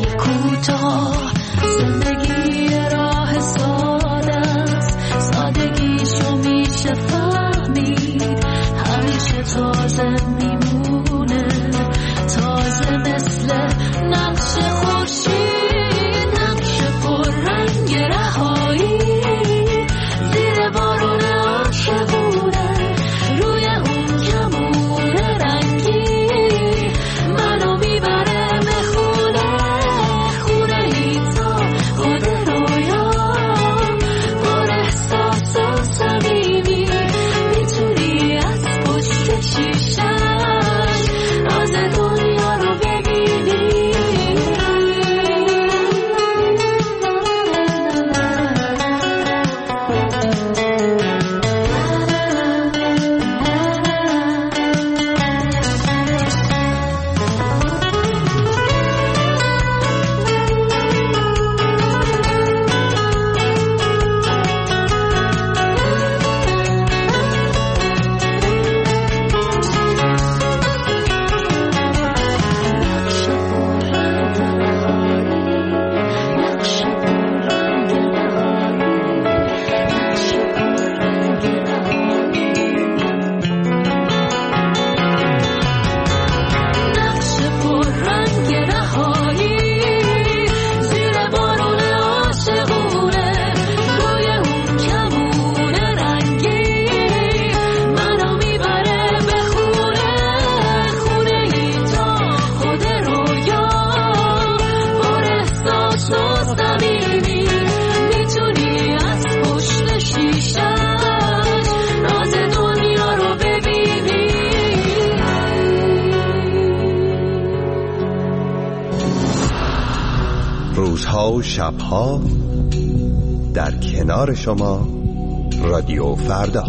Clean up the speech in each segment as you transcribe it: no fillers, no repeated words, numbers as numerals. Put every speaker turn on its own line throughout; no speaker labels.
کوتاه زندگی راه ساده است، سادگیشو میشه فهمید، همیشه تازه میمونه، تازه مثل نقش خورشید، نقش پر رنگ رهایی، زیر بارون عاشقونه، روی اون کمون رنگی، منو میبره به خونه، خونه ای تا خود رویا، پر احساس و صمیمی، میتونی از پشت شیشش راز دنیا رو ببینی.
روزها و شبها در کنار شما، رادیو فردا.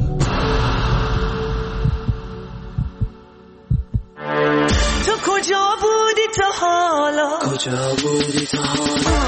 تو کجا بودی تا حالا؟
کجا بودی تا حالا؟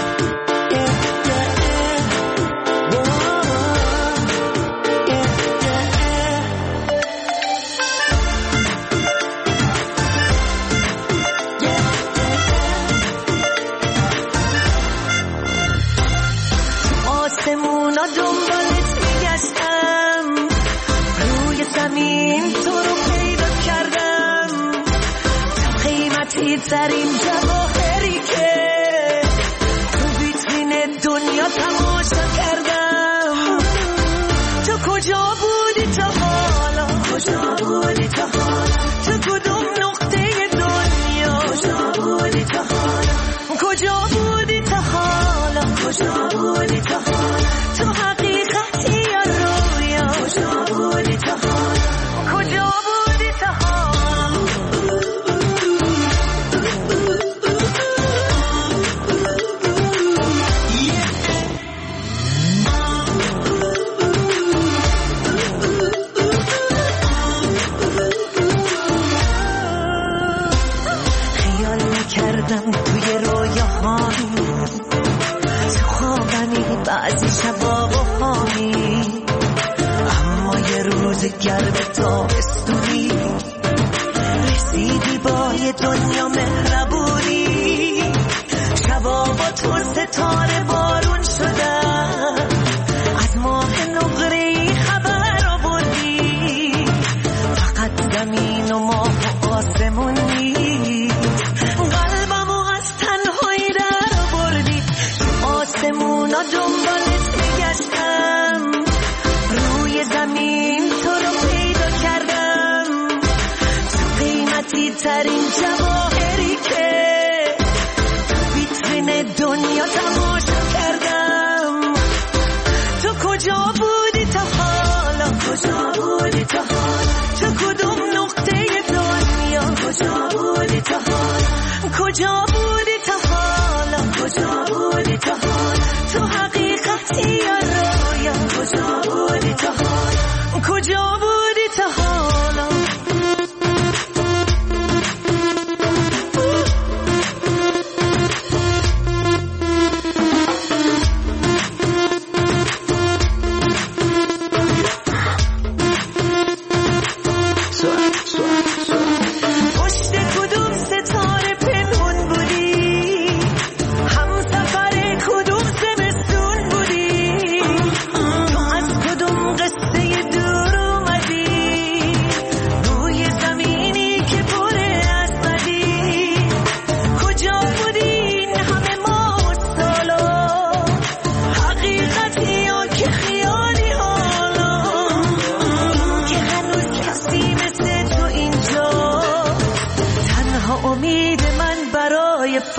آسمونا دنبالت میگشتم، روی زمین تو رو پیدا کردم، تا قیمتی ترین جواهری که تو ویترین دنیا تماشا کردم. تو کجا بودی تا حالا؟ کجا بودی تا حالا؟ تو کدوم نقطه دنیا؟ کجا بودی تا حالا؟ کجا بودی تا حالا؟ کجا بودی تا حالا؟ تو حقیقتی یا رویا؟ کجا بودی تا حالا؟ کجا بودی تا حالا؟ خیال میکردم توی رویاهایی، تو خوابمی بعضی شبا بخوانی، اما یه روز گرد تابستونی رسیدی با یه دنیا مهربونی، شبا با تو ستاره بارون شدن، از ماه نقره‌ای خبر آوردی، فقط زمین و ماه و آسمون نیست، قلبمو از تنهایی در آوردی. آسمونا دنبالت میگشتم، روی زمین تو رو پیدا کردم، تو قیمتی ترین جواهری که تو ویترین دنیا تماشا کردم. تو کجا بودی تا حالا؟ کجا بودی تا حالا؟ تو کدوم نقطه دنیا؟ کجا بودی تا حالا؟ کجا بودی تا حالا؟ کجا بودی تا حالا؟ تو حقیقتی یا رویا؟ کجا بودی تا حالا؟ کجا بودی تا حالا؟ پشت کدوم ستاره پنهون بودی؟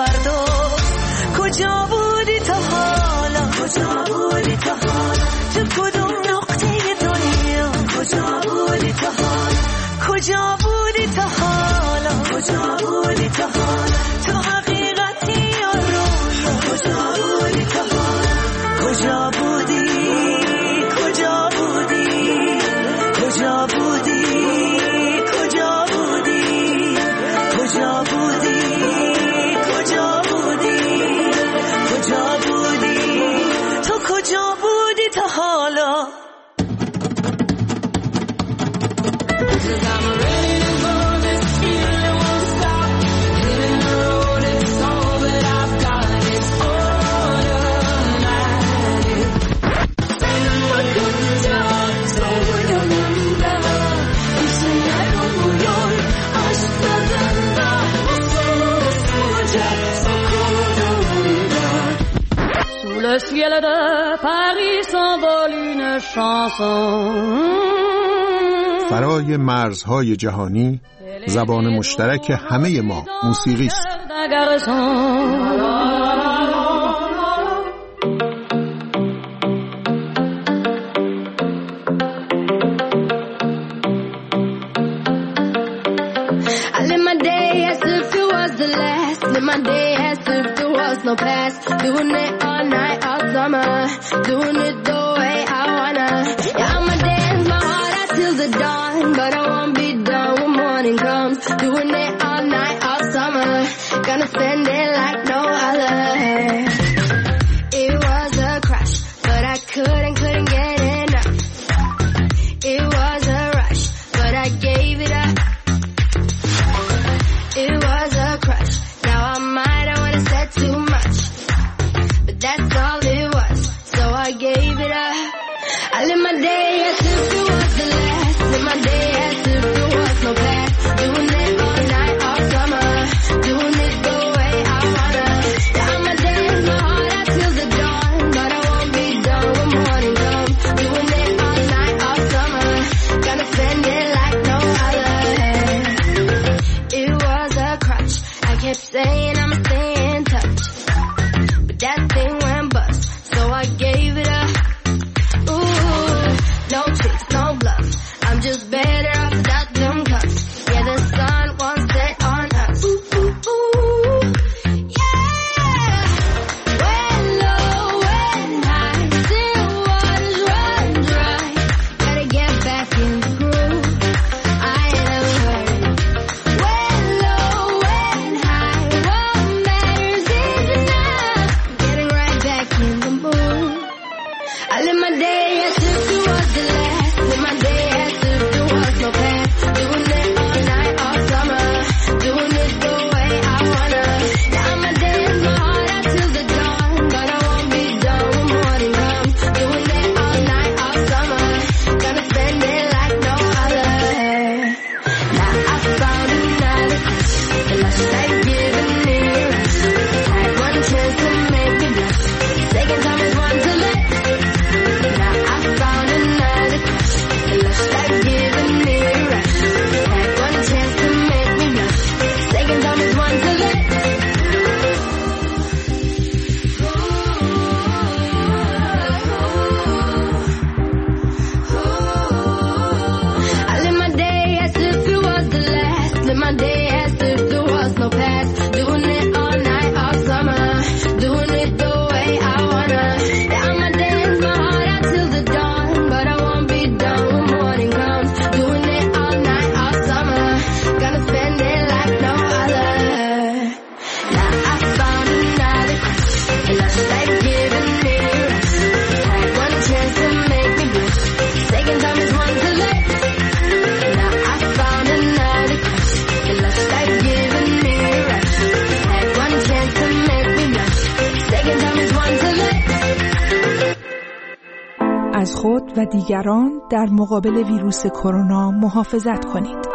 فردا. کجا بودی تا حالا؟ کجا بودی تا حالا؟ تو کدوم نقطه دنیا؟ کجا بودی تا حالا؟ کجا بودی تا حالا؟ کجا بودی تا حالا؟ تو حقیقتی یا رویا؟ کجا بودی تا حالا؟ کجا بودی؟ کجا بودی؟ کجا بودی؟ کجا بودی؟ کجا بودی؟ کجا بودی؟ کجا بودی؟ تو کجا بودی تا حالا؟
Le ciel de Paris s'envole une chanson.
فرای مرزهای جهانی زبان مشترک همه ما موسیقی است.
I live my day as if it was the last. Live my day as if there was no past. Doing it all night, all summer. Doing it the way I wanna. Yeah, I'ma dance my heart out till the dawn. But I won't be done when morning comes. Doing it all night, all summer. Gonna spend it like no other. It was a crush, but I couldn't get enough. It was a rush, but I gave it up. It was a crush. Now I might have wanna said too much, but that's all it was. So I gave it up. I live my day as if it was the last. Live my day as if there was no past. Doing it all night, all summer. Doing it the way I wanna. Yeah, I'ma dance my heart out till the dawn, but I won't be done when morning comes. Doing it all night, all summer. Gonna spend it like no other. It was a crutch. I kept saying I'ma stay in touch, but that thing went bust, so I gave it up. Ooh, no tricks, no bluff. I'm just better off without them cuffs. Yeah, the sun won't set on us. Ooh, ooh, ooh. Yeah. When low, when high, still waters run dry. Gotta get back in the groove. I am hurt. When low, when high, what matters is enough. Getting right back in the mood. I live my day as if it was the last. Live my day as if there was no past. Doing it all night, all summer. Doing it the way I wanna. Yeah, I'ma dance my heart out till the dawn, but I won't be done when morning comes. Doing it all night, all summer. Gonna spend it like no other. Now I found another crush, the lush like giving me a rush. Had one chance to make me blush. Second time is one to let. Now I found another crush, the lush like giving me a rush. Had one chance to make me blush. Second time is one to let. I live my day as if it was the last. Live my day as if there was no past. Doing it all night, all summer. Doing it the way I wanna. Yeah, I'ma dance my heart out till the dawn, but I won't be done when morning comes. Doing it all night, all summer. Gonna spend it like no other. Now I found another crush, a lush like giving me a rush. Had one chance to make me blush. Second time is one to let. Now I found another crush, a lush like giving me a rush. Had one chance to make me blush. Second time is one to let.
از خود و دیگران در مقابل ویروس کرونا محافظت کنید.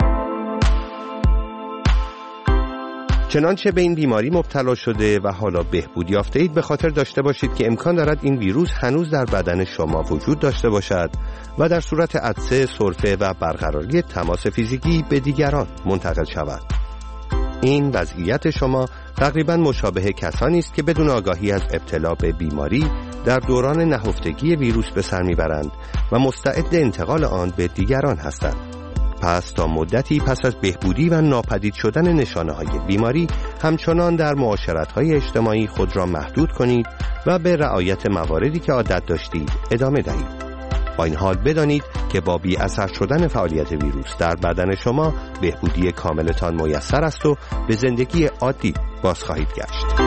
چنانچه به این بیماری مبتلا شده و حالا بهبود یافته اید، به خاطر داشته باشید که امکان دارد این ویروس هنوز در بدن شما وجود داشته باشد و در صورت عطسه، سرفه و برقراری تماس فیزیکی به دیگران منتقل شود. این وضعیت شما تقریباً مشابه کسانی است که بدون آگاهی از ابتلا به بیماری در دوران نهفتگی ویروس به سر میبرند و مستعد انتقال آن به دیگران هستند. پس تا مدتی پس از بهبودی و ناپدید شدن نشانه‌های بیماری همچنان در معاشرت‌های اجتماعی خود را محدود کنید و به رعایت مواردی که عادت داشتید ادامه دهید. با این حال بدانید که با بی اثر شدن فعالیت ویروس در بدن شما بهبودی کاملتان میسر است و به زندگی عادی باز خواهید گشت.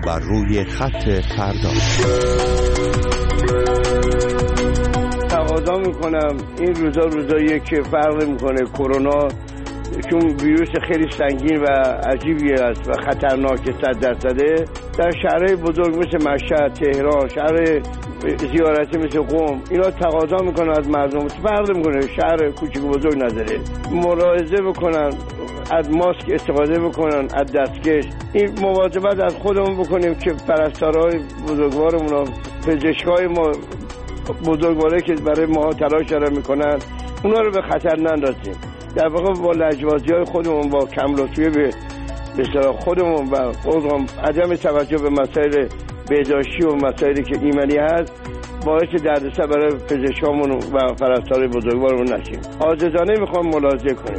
و روی خط فردا.
تقاضا میکنم این روزاییه که فرق میکنه کرونا، چون ویروس خیلی سنگین و عجیبی است و خطرناک 100%. در شهرهای بزرگ مثل مشهد، تهران، شهر زیارتی مثل قم، اینا تقاضا میکنن از مردم، فرق میکنه شهر کوچیک و بزرگ نداره، ملاحظه بکنن، از ماسک استفاده بکنن، از دستکش. این مواظبت از خودمون بکنیم که پرستارهای بزرگوارمون و پزشکای ما بزرگواری که برای ما تلاش دارن میکنن، اونا رو به خطر نندازیم. در واقع با لجبازی‌های خودمون، با کم لطفی به اصطلاح خودمون و عدم توجه به مسائل بهداشتی و مسائلی که ایمنی هست، باعث دردسر برای پزشکامون و پرستارهای بزرگوارمون نشیم. عاجزانه میخوام ملاحظه کنیم.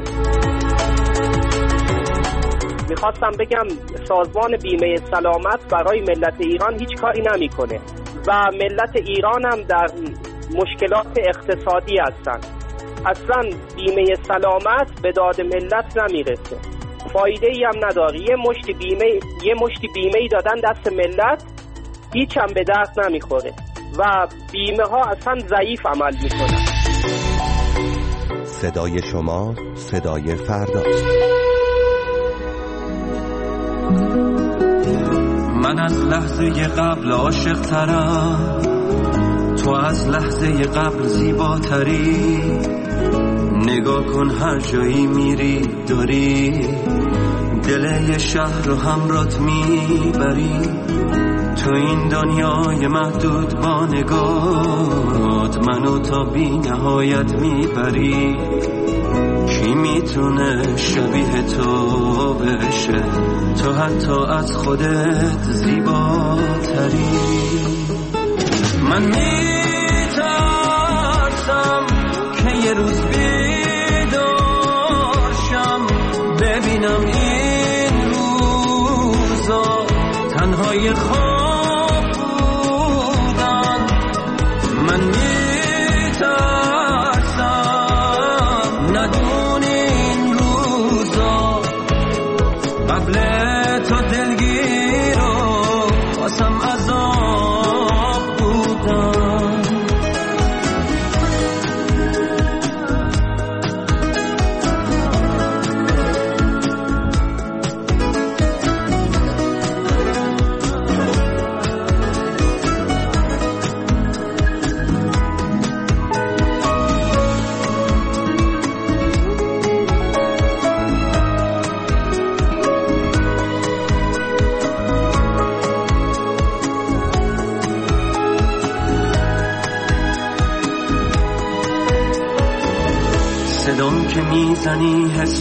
میخواستم بگم سازمان بیمه سلامت برای ملت ایران هیچ کاری نمیکنه و ملت ایران هم در مشکلات اقتصادی هستن. اصلا بیمه سلامت به داد ملت نمیرسه، فایده ای هم نداره. یه مشتی بیمه دادن دست ملت، هیچ هم به دست نمیخوره و بیمه ها اصلا ضعیف عمل میکنن.
صدای شما صدای فردا.
من از لحظه قبل عاشق ترم، تو از لحظه قبل زیباتری. نگاه کن هر جایی میری داری دل یه شهر رو همرات میبری. تو این دنیای محدود با نگاهت منو تا بی نهایت میبری. کی میتونه شبیه تو بشه؟ تو حتی از خودت زیباتری. من میترسم که یه روز بیدار شم ببینم این روزا تنهای خواب بودن. من میترسم ندونی این روزا قبل تو دلگیر و واسم عذاب بودن. صدام که میزنی حس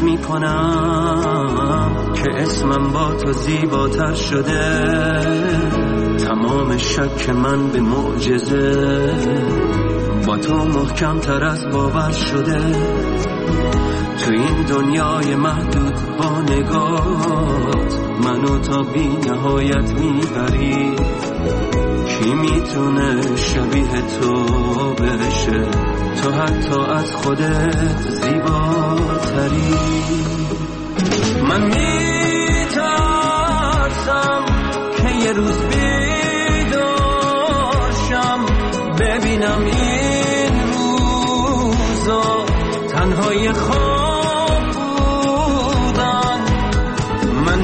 میکنم که اسمم با تو زیباتر شده. تمام شک من به معجزه با تو محکم تر از باور شده. تو این دنیای محدود با نگاهت منو تا بی نهایت میبری. کی میتونه شبیه تو بشه؟ تو حتی از خودت زیباتری. من میترسم که یه روز بیدار شم ببینم این روزا تنهای خواب بودن. من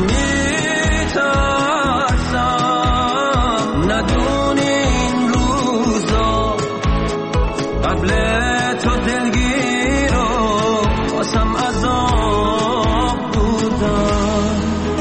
میترسم ندونی این روزا قبل تو دلگیر و واسم عذاب بودن.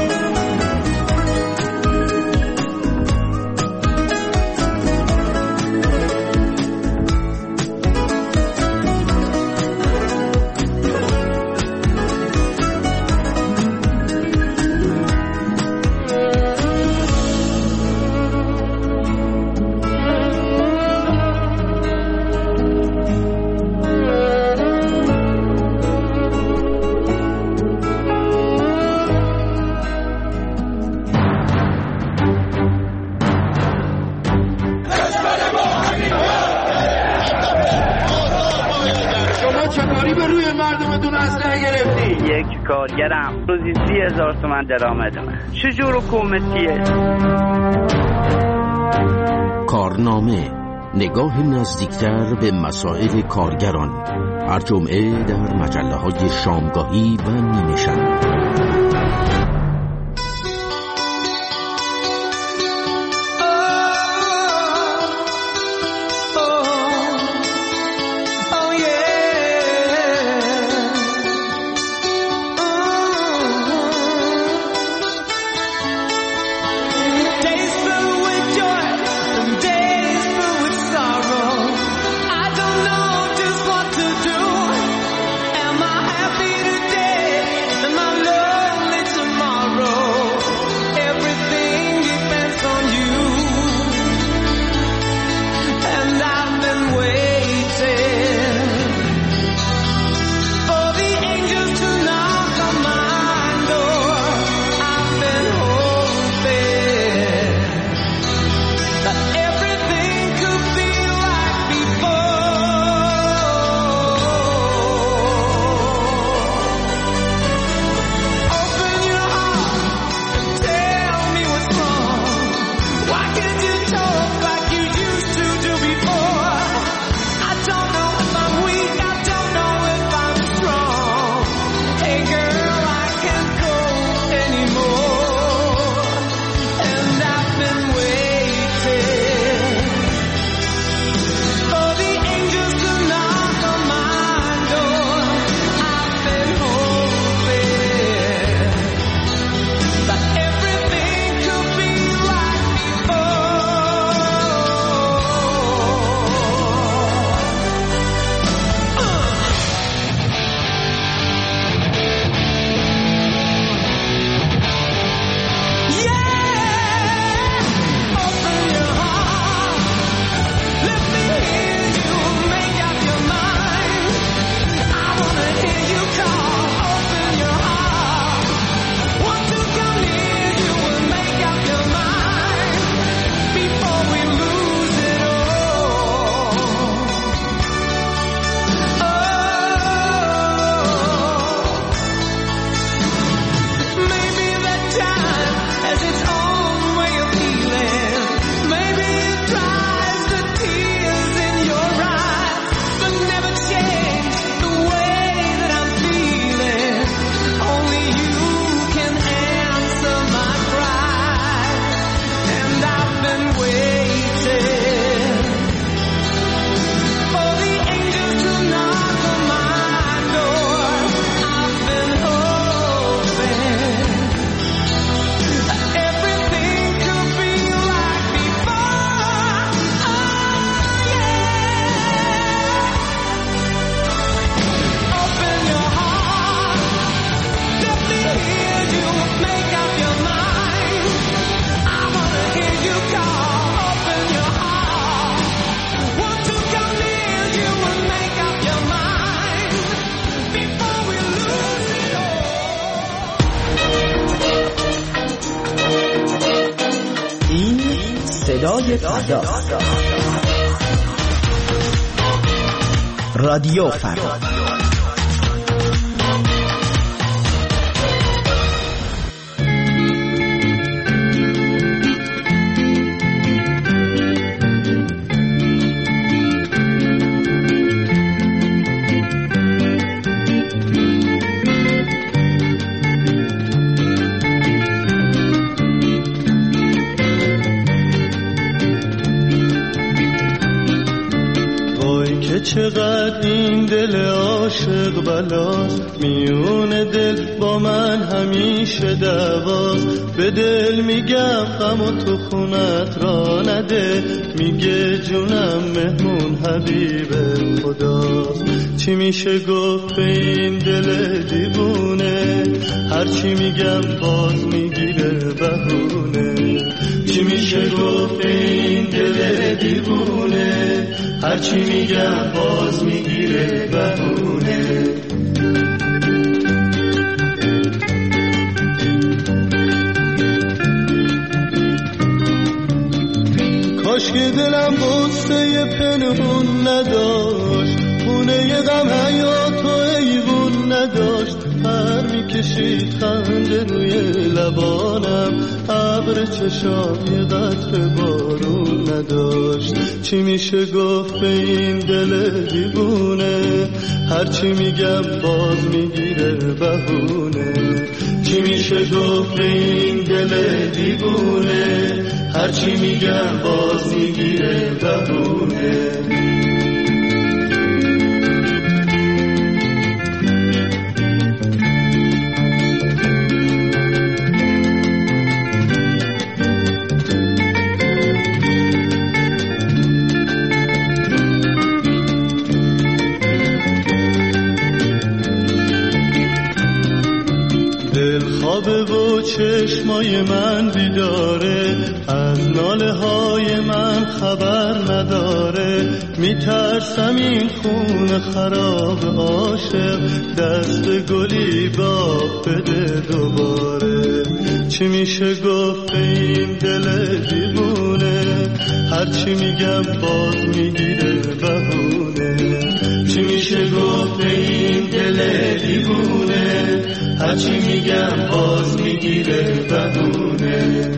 یک کارگرم روزی 30,000 تومان درآمد من. چجور حکومتیه؟ کارنامه، نگاه نزدیکتر به مسائل کارگران، هر جمعه در مجله‌های شامگاهی و نیمه شب.
صدای فردا، رادیو فردا.
چقدر این دل عاشق بلاست، میون دل با من همیشه دعواست. به دل میگم غم و تو خونت را نده، میگه جونم مهمون حبیب خداست. چی میشه گفت به این دل دیوونه، هرچی میگم باز میگیره بهونه. چی میشه گفت به این دل دیوونه، هرچی میگم باز میگیره بهونه. کاش که دلم غصه پنهون نداشت، خونه غم حیات و ایوون نداشت. پر میکشید خنده روی لبانم، ابر چشام قطره بارون نداشت. چی میشه گفت به این دل دیوونه، هرچی میگم باز میگیره بهونه. چی میشه گفت به این دل دیوونه، هرچی میگم باز میگیره بهونه. خوابه و چشمای من بیداره، از ناله های من خبر نداره. میترسم این خون خراب عاشق دست گلی باغ بده دوباره. چی میشه گفت به این دل دیوونه، هرچی میگم باز میگیره بهونه. چی میشه گفت به این دل دیوونه، هرچی میگم باز میگیره بهونه.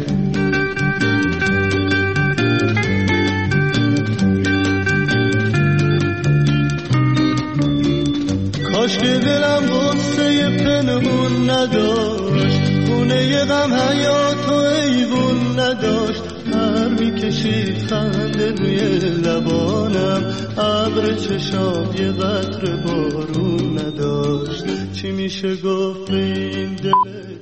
کاش که دلم غصه پنهون نداشت، خونه غم حیات و ایوون نداشت. پر میکشید خنده روی لبانم، ابر چشام یه قطره بارون نداشت. چی میشه گفت به این دل